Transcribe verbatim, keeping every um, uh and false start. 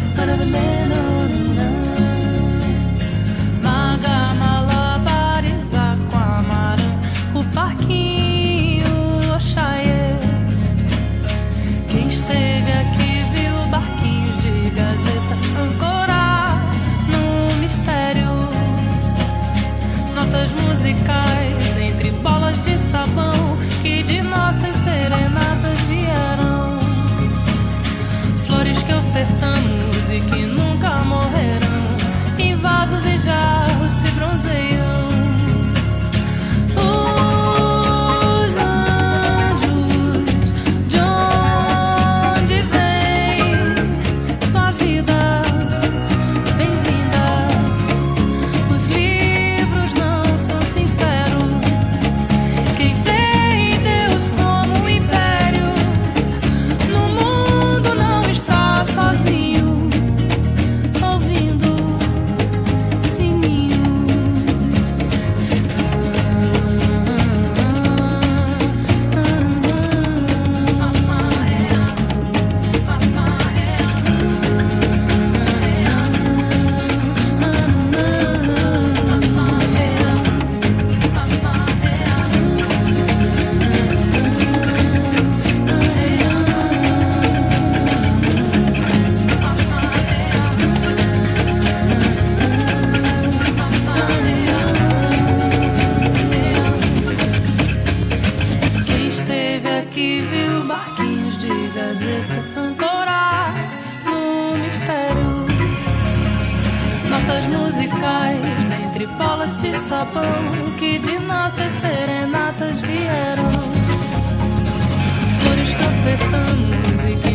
Maga malabarizar com a marã, o parquinho Oxaie. Quem esteve aqui viu barquinhos de gazeta ancorar no mistério. Notas musicais dentre bolas de sabão que de nossas serenatas vieram. Flores que ofertamos e que nunca morrerão, em vasos e jarros se bronzeiam. Os anjos, de onde vem sua vida? Bem-vinda. Os livros não são sinceros. Quem tem Deus como um império no mundo não está sozinho, ouvindo sininhos. Quem esteve aqui viu barquinhos de gazeta ancorar no mistério. Notas musicais dentre bolas de sabão que de nossas serenatas vieram. Flores que ofertamos e que